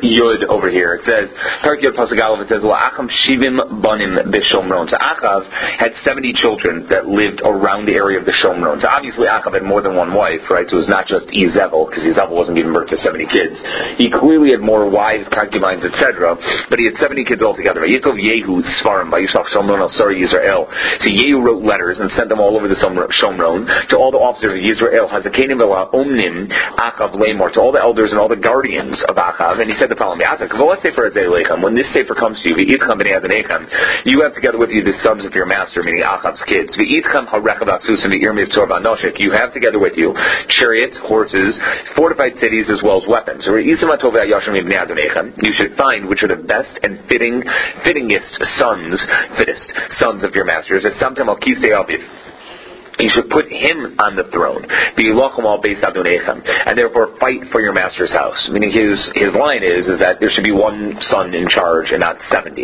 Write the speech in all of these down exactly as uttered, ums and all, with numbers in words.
Yud over here. It says, Parak Yud Pasuk Aleph, it says, La'acham Shivim Banim B'Shomron. So Achav had seventy children that lived around the area of the Shomron. So obviously Achav had more than one wife, right? So it was not just Izebel, because Izebel wasn't giving birth to seventy kids. He clearly had more wives, concubines, et cetera, but he had seventy kids altogether. Yitov Yehu Svarim Vayishlach Shomron Al Sari Yisrael. So Yehu wrote letters and sent them all over the Shomron to all the officers of Yisrael, Hazakanim V'la Omnim Achav Lamor, to all the elders and all the guardians of Achav, and he said the following: when this sefer comes to you, you have together with you the sons of your master, meaning Achav's kids. You have together with you chariots, horses, fortified cities, as well as weapons. You should find which are the best and fitting, fittingest sons, fittest sons of your masters. You should put him on the throne, and therefore fight for your master's house. Meaning his his line is is that there should be one son in charge and not seventy.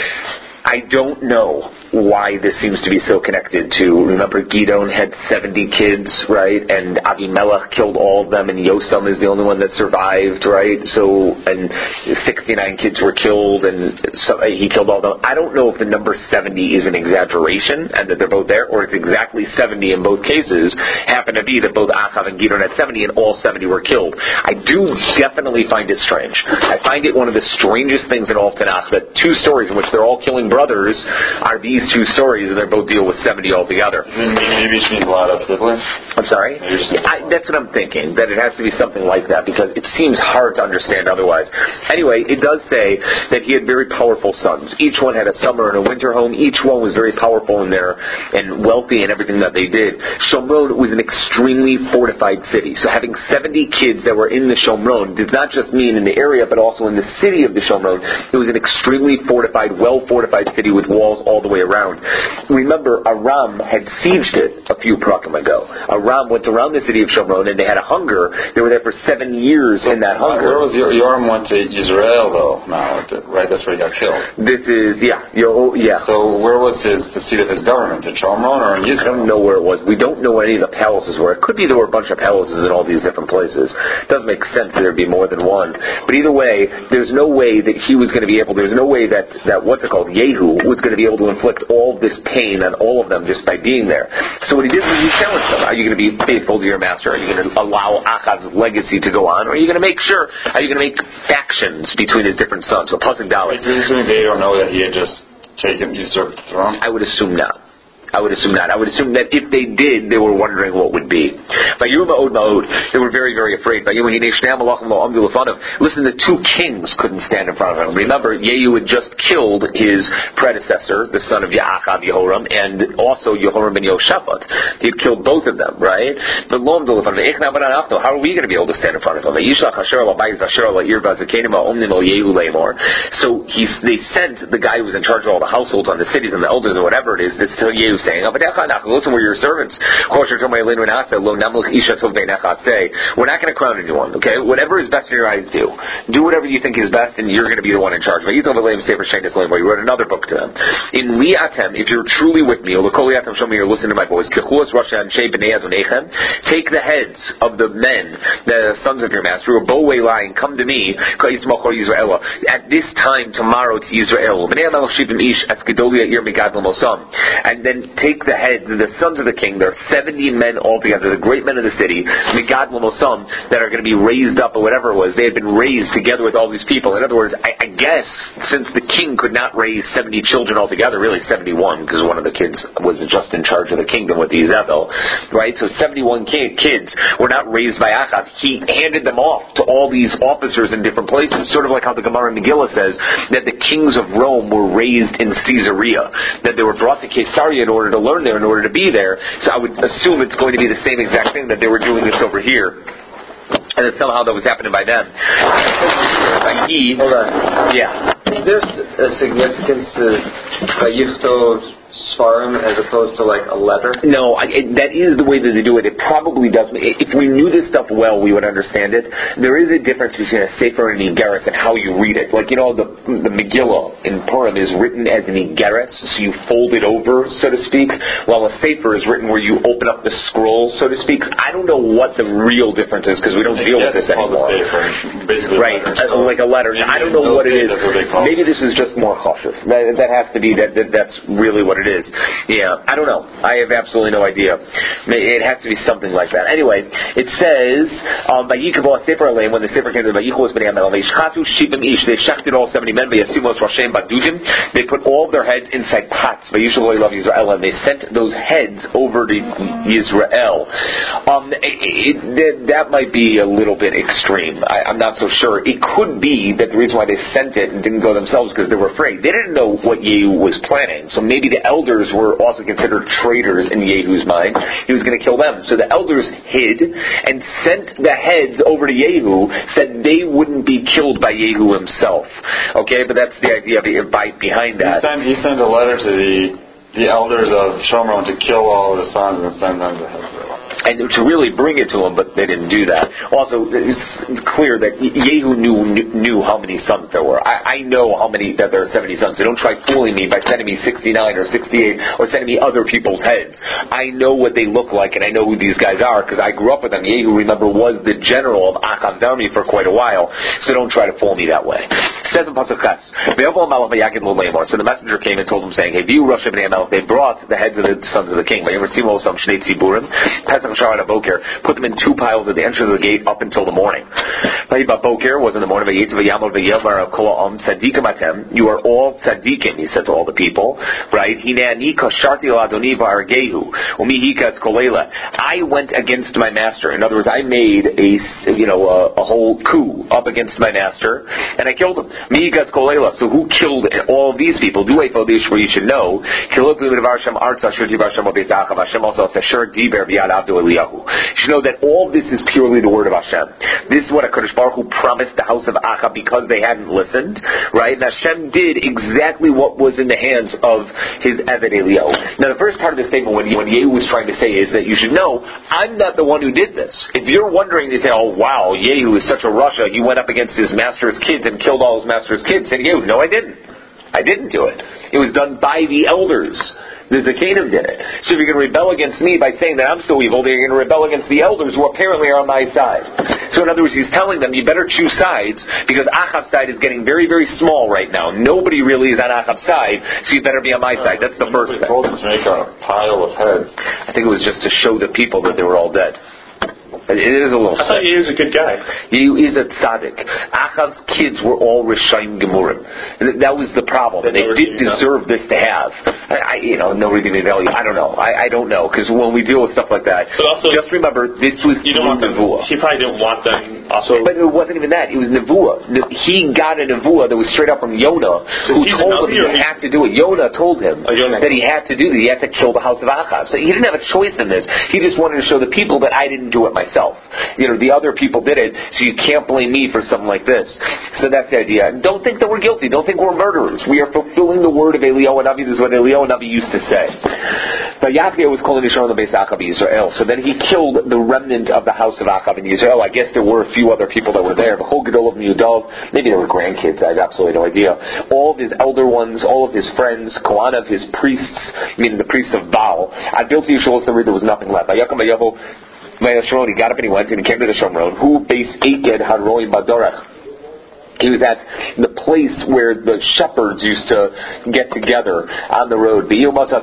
I don't know why this seems to be so connected to, remember Gidon had seventy kids, right? And Avimelech killed all of them, and Yosam is the only one that survived, right? So, and sixty-nine kids were killed, and so he killed all of them. I don't know if the number seventy is an exaggeration, and that they're both there, or it's exactly seventy in both cases. Happen to be that both Achav and Gidon had seventy, and all seventy were killed. I do definitely find it strange. I find it one of the strangest things in all Tanakh that two stories in which they're all killing brothers are these two stories, and they both deal with seventy altogether. Maybe she needs a lot of siblings. I'm sorry? I, that's what I'm thinking, that it has to be something like that, because it seems hard to understand otherwise. Anyway, it does say that he had very powerful sons. Each one had a summer and a winter home. Each one was very powerful in their, and wealthy in everything that they did. Shomron was an extremely fortified city. So having seventy kids that were in the Shomron did not just mean in the area, but also in the city of the Shomron. It was an extremely fortified, well-fortified city with walls all the way around. Remember, Aram had sieged it a few prakim ago. Aram went around the city of Shomron, and they had a hunger. They were there for seven years in that hunger. Where was Yoram went to Israel, though? No, right? That's where he got killed. This is, yeah. Yo, yeah. So where was his the seat of his government? In Shomron or in Israel? I don't know where it was. We don't know where any of the palaces were. It could be there were a bunch of palaces in all these different places. It doesn't make sense that there'd be more than one. But either way, there's no way that he was going to be able, there's no way that, that what's it called, Yehu, was going to be able to inflict all this pain on all of them just by being there. So what he did was he challenged them. Are you going to be faithful to your master? Are you going to allow Achav's legacy to go on? Or are you going to make sure, are you going to make factions between his different sons? So Pasuk Dalet. They don't know that he had just taken, usurped the throne? I would assume not. I would assume not. I would assume that if they did, they were wondering what would be. By Yom Ma'od Ma'od, they were very, very afraid. By Yom Hinei Malachim Lo Amdu Lefanov. Listen, the two kings couldn't stand in front of him. Remember, Yehu had just killed his predecessor, the son of Ya'achav Yehoram, and also Yehoram ben Yoshaphat. He had killed both of them, right? But Lo Amdu Lefanov. How are we going to be able to stand in front of him? So he, they sent the guy who was in charge of all the households on the cities and the elders or whatever it is, this tell Yehu saying, listen, we're your servants. We're not going to crown anyone, okay? Whatever is best in your eyes, do. Do whatever you think is best, and you're going to be the one in charge. You wrote another book to them. In Li'atem, if you're truly with me, you're listening to my voice, take the heads of the men, the sons of your master, who are bowway lying, come to me, at this time tomorrow to Israel. And then take the heads of the sons of the king. There are seventy men altogether, the great men of the city, Megad Lamosam, that are going to be raised up, or whatever it was. They had been raised together with all these people. In other words, I, I guess, since the king could not raise seventy children altogether, really seventy-one, because one of the kids was just in charge of the kingdom with Izebel, right? So seventy-one ki- kids were not raised by Achav. He handed them off to all these officers in different places, sort of like how the Gemara in Megillah says that the kings of Rome were raised in Caesarea, that they were brought to Caesarea in order to learn there, in order to be there. So I would assume it's going to be the same exact thing, that they were doing this over here, and that somehow that was happening by them. By he, Hold on. yeah. There's a significance to Vayichtov Svarim as opposed to like a letter? No, I, it, that is the way that they do it. It probably does. If we knew this stuff well, we would understand it. There is a difference between a Sefer and an Igeres and how you read it. Like, you know, the the Megillah in Purim is written as an Igeres, so you fold it over, so to speak, while a Sefer is written where you open up the scroll, so to speak. I don't know what the real difference is because we don't deal with this anymore. Basically right, letter, so like a letter. I don't know what it is. Maybe this is just more cautious. That, that has to be, that, that that's really what it is. Yeah, I don't know. I have absolutely no idea. It has to be something like that. Anyway, it says, um, when the Sefer came to the Vayichos B'nei Amel, they shechted all seventy men, they put all of their heads inside pots, and they sent those heads over to Yisrael. Um, it, it, that might be a little bit extreme. I, I'm not so sure. It could be that the reason why they sent it and didn't go themselves because they were afraid. They didn't know what Yehu was planning. So maybe the elders were also considered traitors in Yehu's mind. He was going to kill them. So the elders hid and sent the heads over to Yehu, said they wouldn't be killed by Yehu himself. Okay, but that's the idea behind that. He sent, he sent a letter to the the elders of Shomron to kill all the sons and send them to Hebron. And to really bring it to him, but they didn't do that. Also, it's clear that Yehu knew knew how many sons there were. I, I know how many, that there are seventy sons. So don't try fooling me by sending me sixty-nine or sixty-eight or sending me other people's heads. I know what they look like and I know who these guys are because I grew up with them. Yehu, remember, was the general of Achav's army for quite a while. So don't try to fool me that way. It says in Pasuk Ches, so the messenger came and told him, saying, hey, they brought the heads of the sons of the king. Put them in two piles at the entrance of the gate up until the morning. Was in the morning. You are all tzaddikim, he said to all the people. Right? I went against my master. In other words, I made a you know a, a whole coup up against my master, and I killed him. So who killed all of these people? Do where you should know. Hashem also says, you should know that all this is purely the word of Hashem. This is what HaKadosh Baruch Hu promised the house of Achab because they hadn't listened, right? And Hashem did exactly what was in the hands of his Eved Eliyahu. Now the first part of the statement, when, when Yehu was trying to say, is that you should know, I'm not the one who did this. If you're wondering, they say, oh wow, Yehu is such a Rasha, he went up against his master's kids and killed all his master's kids. Say to Yehu, no I didn't. I didn't do it. It was done by the elders. The Zakanim did it. So if you're going to rebel against me by saying that I'm so evil, then you're going to rebel against the elders who apparently are on my side. So in other words, he's telling them, you better choose sides because Achab's side is getting very, very small right now. Nobody really is on Achab's side, so you better be on my side. That's the first thing. Told them to make a pile of heads. I think it was just to show the people that they were all dead. It is a little I thought he was a good guy. He is a tzaddik. Achav's kids were all Rishayim Gemurim. That was the problem. They, they did deserve this to have. I, I, you know, no redeeming value. I don't know. I, I don't know. Because when we deal with stuff like that, but also, just remember, this was you don't want them, Nevuah. He probably didn't want them also. But it wasn't even that. It was Nevuah. He got a Nevuah that was straight up from Yonah, who told him he had to do it. Yonah told him oh, Yonah. that he had to do this. He had to kill the house of Achav. So he didn't have a choice in this. He just wanted to show the people that I didn't do it myself. You know, the other people did it, so you can't blame me for something like this. So that's the idea. And don't think that we're guilty. Don't think we're murderers. We are fulfilling the word of Eliyahu Navi. This is what Eliyahu Navi used to say. But Yahweh was calling Yisrael the base Achab Israel. So then he killed the remnant of the house of Achab in Israel. I guess there were a few other people that were there. The whole Gedol of Yudov, maybe they were grandkids. I have absolutely no idea. All of his elder ones, all of his friends, Kohanav, his priests, meaning the priests of Baal. I built Yisrael so there was nothing left. He got up and he went and he came to the Shomron. Who based Aked Hadroim Badorach? He was at the place where the shepherds used to get together on the road. He found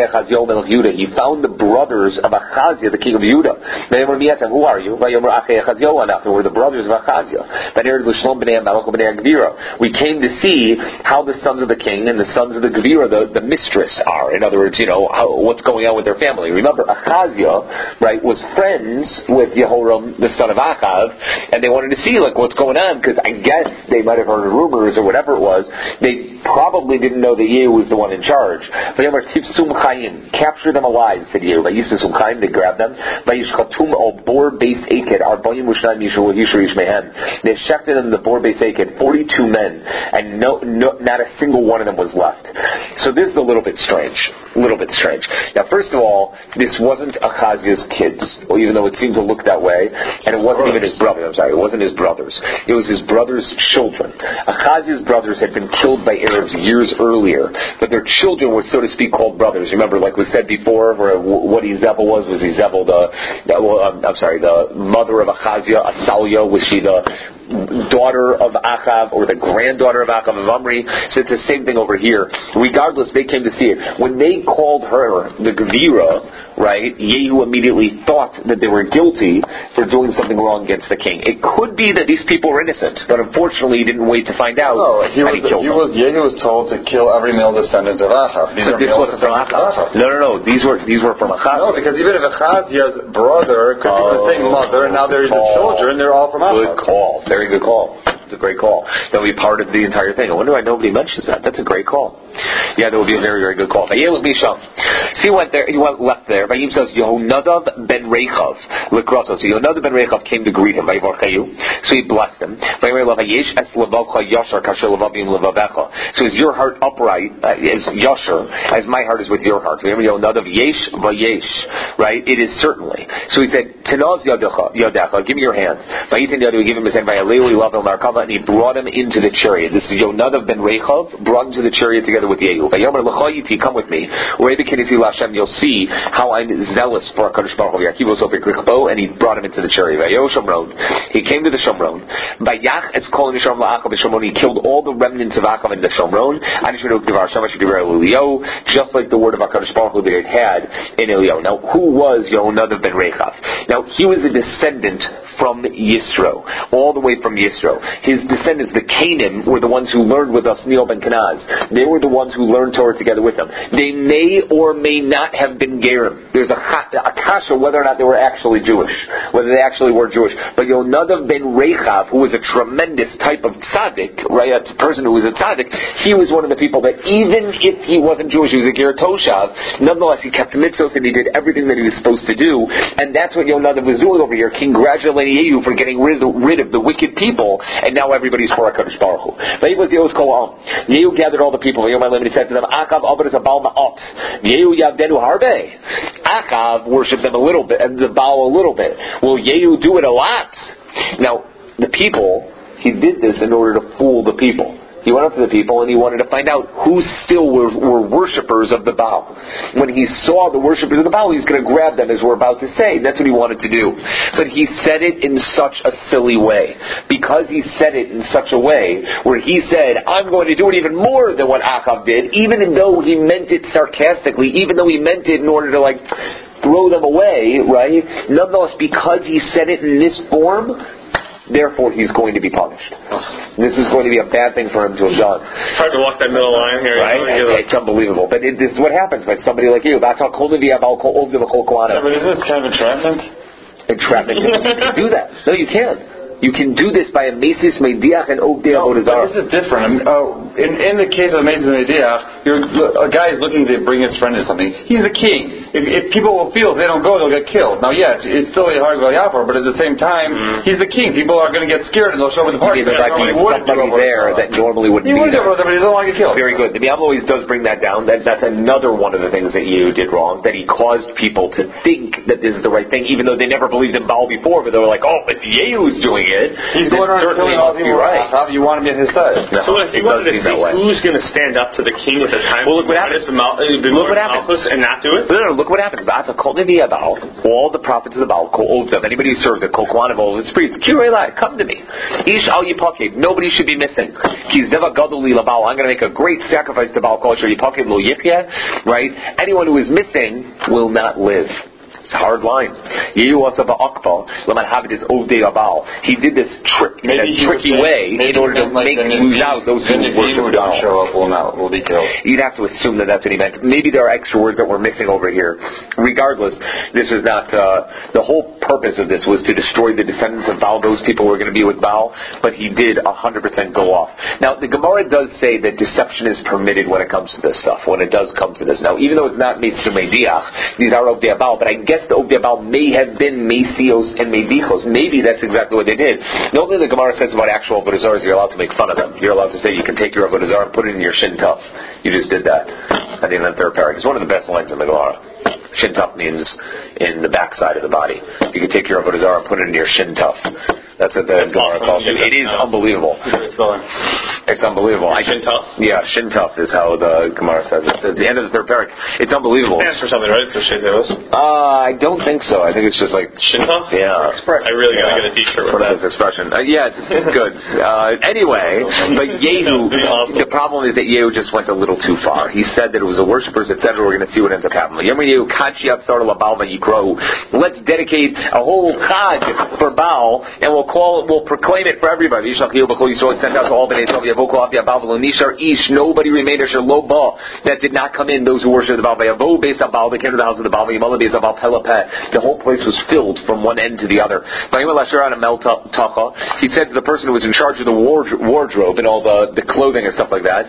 the brothers of Achaziah, the king of Judah. Who are you? We're the brothers of Achaziah. We came to see how the sons of the king and the sons of the Gevira, the, the mistress, are. In other words, you know, how, what's going on with their family. Remember, Achaziah, right, was friends with Yehoram, the son of Achav, and they wanted to see, like, what's going on, because I guess they might have heard rumors or whatever it was. They probably didn't know that Yehu was the one in charge. Capture them alive, said Yehu. They grabbed them. They shechted them the bor beis Aked, forty-two men, and no, no, not a single one of them was left. So this is a little bit strange. A little bit strange. Now, first of all, this wasn't Achaziah's kids, well, even though it seemed to look that way, and it wasn't even his brother. I'm sorry, it wasn't his brothers. It was his brother's children. Achaziah's brothers had been killed by Arabs years earlier, but their children were, so to speak, called brothers. Remember, like we said before, where what Izebel was, was Izebel the, the well, I'm, I'm sorry, the mother of Achaziah, Athaliah, was she the daughter of Achav or the granddaughter of Achav of Omri? So it's the same thing over here. Regardless, they came to see it. When they called her the Gevira, right, Yehu immediately thought that they were guilty for doing something wrong against the king. It could be that these people were innocent, but unfortunately he didn't wait to find out. No, he was, and he killed he them. was Yehu was told to kill every male descendant of Achav. These But are this male wasn't from descendants of Achav. Achav. No, no, no. These were these were from Achav. No, because even if Achaziah's brother could be the same mother, and now they're the children, they're all from Achav. Good call. Very good call. It's a great call. That would be part of the entire thing. I wonder why nobody mentions that. That's a great call. Yeah, that would be a very, very good call. So he went there. He went left there. Vayim says Yehonadav ben Rechav lekraso. So Yehonadav ben Rechav came to greet him. So he blessed him. So is your heart upright? Uh, is yasher as my heart is with your heart? Remember Yehonadav yesh vayesh. Right? It is certainly. So he said Tanaz yadecha. Give me your hand. Vayitin yadu. Give him his hand. Vayaleu ilav el and he brought him into the chariot. This is Yonadav ben Rechav, brought him to the chariot together with Yehu. Come with me. You'll see how I'm zealous for HaKadosh Baruch Hu. And he brought him into the chariot. He came to the Shomron. He killed all the remnants of Achav in the Shomron, just like the word of HaKadosh Baruch Hu that it had in Eliyahu. Now, who was Yonadav ben Rechav? Now, he was a descendant from Yisro, all the way from Yisro. His descendants, the Canaan, were the ones who learned with Othniel ben Kenaz. They were the ones who learned Torah together with them. They may or may not have been Gerim. There's a, a kasha whether or not they were actually Jewish, whether they actually were Jewish. But Yonadav ben Rechav, who was a tremendous type of tzaddik, right, a person who was a tzaddik, he was one of the people that even if he wasn't Jewish, he was a Ger Toshav, nonetheless he kept mitzvos and he did everything that he was supposed to do. And that's what Yonadav was doing over here, congratulating Yehu for getting rid of, rid of the wicked people, and now everybody's for HaKadosh Baruch Hu. Yehu gathered all the people, and he said to them, Achav Abad is a Baal Ma'ot. Yehu Yavdenu Harbe. Achav worshipped them a little bit, and the Baal a little bit. Will Yehu do it a lot? Now, the people, he did this in order to fool the people. He went up to the people and he wanted to find out who still were, were worshippers of the Baal. When he saw the worshippers of the Baal, he was going to grab them, as we're about to say. That's what he wanted to do. But he said it in such a silly way. Because he said it in such a way where he said, I'm going to do it even more than what Achav did, even though he meant it sarcastically, even though he meant it in order to like throw them away, right? Nonetheless, because he said it in this form, therefore he's going to be punished. This is going to be a bad thing for him to have done. It's hard to walk that middle line here. Right? You know? It's unbelievable. But it, this is what happens by somebody like you. That's how cold it is about cold the whole Yeah, but isn't this kind of entrapment? Entrapment. You can do that. No, you can. You can do this by a Mesis Mediach and Ogdei No, Avodazara. but this is different. I mean, uh, in, in the case of Mesis Mediach, you're, a guy is looking to bring his friend to something. He's the king. If, if people will feel if they don't go, they'll get killed. Now, yes, it's still a hard Yapar, but at the same time, mm. he's the king. People are going to get scared and they'll show up at the party. There's somebody there that normally wouldn't he be there. there. But he doesn't want to get killed. Very good. The Bible always does bring that down. That, that's another one of the things that you did wrong, that he caused people to think that this is the right thing, even though they never believed in Baal before, but they were like, oh, if Yehu's doing it, he's going around killing all people right. How do you want to be at his side? No, so if you wanted to see who's going to stand up to the king at the time, well, look what happens. Look what happens and not do it. No, no, look what happens. All the prophets of the Baal, anybody who serves it, all his priests, come to me. Ish al yipaked. Nobody should be missing. I'm going to make a great sacrifice to Baal. Right? Anyone who is missing will not live. It's a hard line. He did this trick in a tricky way in order to make lose out those who worship don't show up will not will be killed. You'd have to assume that that's what he meant. Maybe there are extra words that we're missing over here. Regardless, this is not uh, the whole purpose of this was to destroy the descendants of Baal. Those people were going to be with Baal, but he did one hundred percent go off. Now, the Gemara does say that deception is permitted when it comes to this stuff. When it does come to this, now even though it's not Meisu Mediach, these are Ovdei Baal, but I guess the Ovdei Baal may have been Meisios and Medichos. Maybe that's exactly what they did. The only thing the Gemara says about actual Avodah Zarah is you're allowed to make fun of them. You're allowed to say you can take your Avodah Zarah and put it in your Shin Tuf. You just did that at the end of the third paragraph. It's one of the best lines in the Gemara. Shin Tuf means in the backside of the body. You can take your Avodah Zarah and put it in your Shin Tuf. That's what the Gemara calls it. It is unbelievable. It's unbelievable. Shin Tuf? Yeah, Shin Tuf is how the Gemara says it. It's at the end of the third paragraph. It's unbelievable. It's for something, right? It's a Shin Tuf. Uh, I don't think so. I think it's just like Shin Tuf? Yeah. I really gotta get a t-shirt for that expression. Uh, yeah, it's good. Uh, anyway, but Yehu, the problem is that Yehu just went a little too far. He said that it was the worshippers, et cetera. We're going to see what ends up happening. Let's dedicate a whole Chag for Baal, and we'll call it, we'll proclaim it for everybody. Sent out to all Bnei Yisrael. Nobody remained that did not come in. Those who worship the Baal, based on Baal, they came to the house of the Baal. The whole place was filled from one end to the other. He said to the person who was in charge of the wardrobe and all the, the clothing and stuff like that,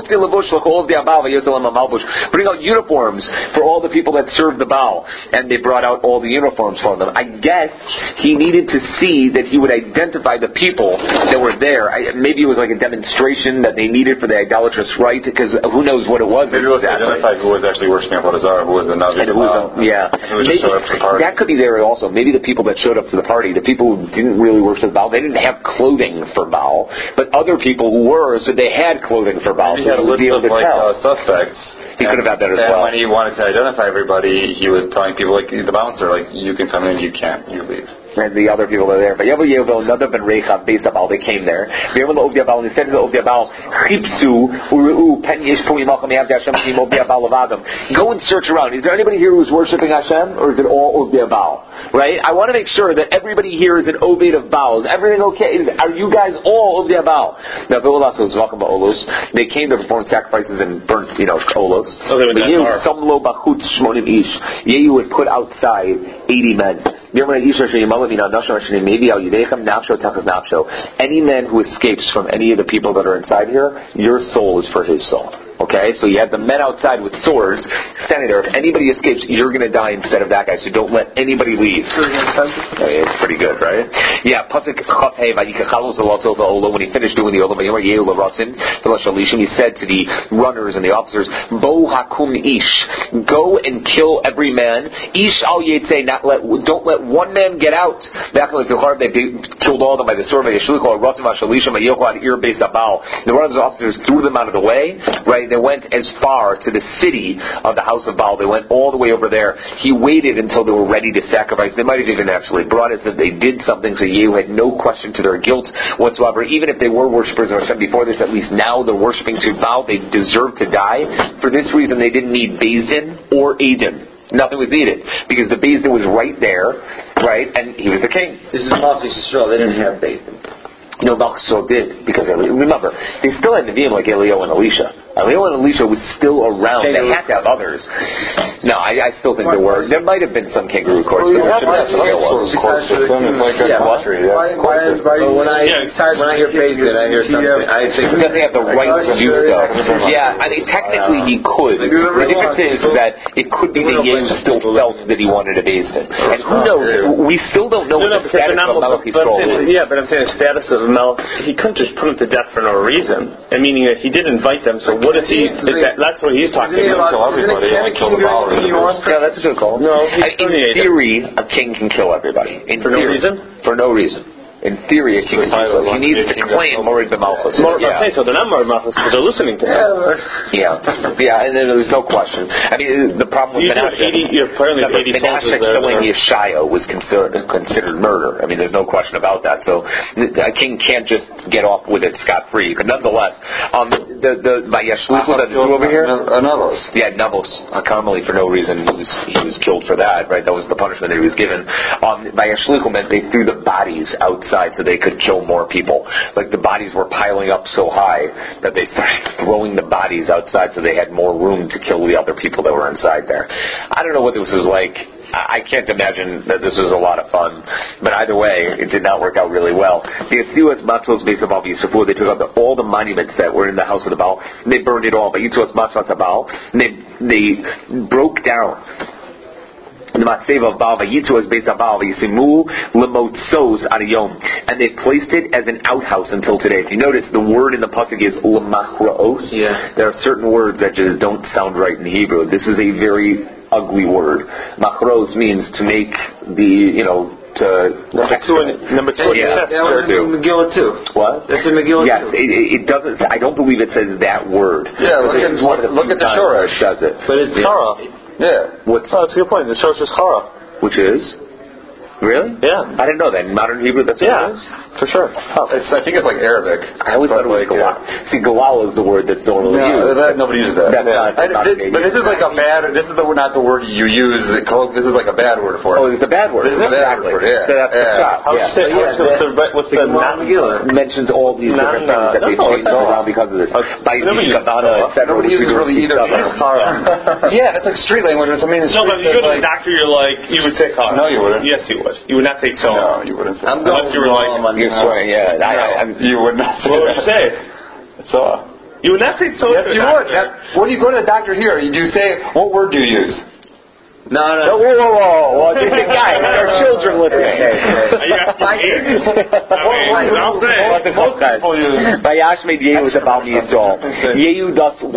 bring out uniforms for all the people that served the Baal. And they brought out all the uniforms for them. I guess he needed to see that he would identify the people that were there. I, maybe it was like a demonstration that they needed for the idolatrous rite, because who knows what it was. Maybe it was exactly. identified who was actually worshiping Avodah Zarah, who was another. And who was, yeah. And who was maybe, just showed up to the party. That could be there also. Maybe the people that showed up to the party, the people who didn't really worship Baal, they didn't have clothing for Baal, but other people who were, so they had clothing for Baal. Maybe so he had a list of like uh, suspects. He could have had that as and well. When he wanted to identify everybody, he was telling people, like the bouncer, like, you can come in, you can't, you leave. And the other people are there. But Yavu Yevel, another Ben Rechav, based on Baal, they came there. They were the Ovdei Baal, and they said to the Ovdei Baal, Chipsu, Uru, Pen Yishpu, Yimakom, Yav Hashem, Shim, Ovdei Baal, Lavadam. Go and search around. Is there anybody here who's worshiping Hashem, or is it all Ovdei Baal? Right? I want to make sure that everybody here is an Oved of Baal. Is everything okay? Is, are you guys all Ovdei Baal? Now, they came to perform sacrifices and burnt, you know, olos. Oh, but Yehu, Samlo Bachut Shmonim Ish. Yehu would put outside eighty men. Any man who escapes from any of the people that are inside here, your soul is for his soul. Okay, so you have the men outside with swords standing there. If anybody escapes, you're going to die instead of that guy. So don't let anybody leave. It's pretty good, right? Yeah. Pasuk Chafhei Vayikachalos also the Ola. When he finished doing the Ola, he said to the runners and the officers, Bo Hakum Ish, go and kill every man. Ish al Yetze, not let, don't let one man get out. They killed all of them by the sword. The runners and officers threw them out of the way. Right. They went as far to the city of the house of Baal. They went all the way over there. He waited until they were ready to sacrifice. They might have even actually brought it that they did something, so Yehu had no question to their guilt whatsoever. Even if they were worshippers of Hashem before this, at least now they're worshipping to Baal. They deserve to die. For this reason, they didn't need Beis Din or Edom. Nothing was needed, because the Beis Din was right there, right, and he was the king. This is Malchus Yisrael. They didn't have Beis Din. No, Malchus did, because remember, they still had Nevi'im like Eliyahu and Elisha. Eliyahu and Elisha was still around. They had to have others. No, I, I still think there were. There might have been some kangaroo courts. But there should have some real ones. It's like a country. When I when I hear Beis Din, I hear something. I think he doesn't have the right to do so. Yeah, I mean technically he could. The difference is that it could be that Yehu still felt that he wanted a Beis Din. And who knows? We still don't know what the status of Melech Yisrael is. Yeah, but I'm saying the status of Melech, he couldn't just put him to death for no reason. And meaning that he did invite them. So what is he? Is that, that's what he's talking about. Kill everybody. Kill the Baal. Yeah, that's a good call. No, in theory, a king can kill everybody. In for theory, no reason. For no reason. In theory, a king could do so. He needs to claim Morid B'Malchus. Yeah. So they're not Morid B'Malchus because they're listening to him. Yeah, yeah, and then there's no question. I mean, the problem with Menashe, Menashe killing Yeshaya was considered considered murder. I mean, there's no question about that. So a king can't just get off with it scot free. But nonetheless, um, the the Vayashlichu that is over here, Navos, yeah, Navos, uh, Carmeli for no reason he was he was killed for that. Right, that was the punishment that he was given. Um, Vayashlichu meant they threw the bodies outside so they could kill more people. Like the bodies were piling up so high that they started throwing the bodies outside so they had more room to kill the other people that were inside there. I don't know what this was like. I can't imagine that this was a lot of fun. But either way, it did not work out really well. The Yitzuas Matzos based upon Yisrafu, they took out the, all the monuments that were in the house of the Baal, and they burned it all. But Yitzuas Matzos Baal, and they, they broke down the Matseva of Baal, Vayitzu as Beis Baal, Vayisimu Lemotzos Adiyom, and they placed it as an outhouse until today. If you notice, the word in the pasuk is Lemachraos. Yeah. There are certain words that just don't sound right in Hebrew. This is a very ugly word. Machros means to make the, you know, to number two in number two. Yeah, that was in Megillah too. What? That's in Megillah yes, too. It, it doesn't. I don't believe it says that word. Yeah, look at one of the look at the Shoresh. Does it? But it's yeah. Chara. Yeah. What's Oh, that's a good point. The Shoresh is Chara. which is really? Yeah. I didn't know that. In modern Hebrew, that's what yeah. it is? For sure. Oh, it's, I think it's like Arabic. I always thought it was like, galal. Yeah. See, galal is the word that's normally No, used. that, nobody uses that. That's yeah. not, that's I, not this, but this is like a bad. This is the, not the word you use. This is like a bad word for it. Oh, it's a bad word. This is a bad exactly. word. Yeah. So that's yeah. the shot. How would yeah. you say? Yeah. What's, what's the what's the non Megillah mentions all these different things that they've changed around because of this. By Kabbalah, et cetera. Nobody uses really either. Yeah, that's like street language. I mean, no, but you go to the doctor, you're like, you would say Chara. No, you wouldn't. Yes, you would. You would not say so. No, you wouldn't say. I'm unless you were like, you're swearing. Yeah, I, I, I'm, you would not. Say what would that. you say? So, you would not say so. Yes, you would. That, when you go to the doctor here, you do say, what word do you use? No, no. no whoa, whoa, whoa! Well, there's a guy. There are children listening. Are you asking me? I mean, I'll say. Most people use. Vayash made Yehu Zabal Yisrael. Yehu thus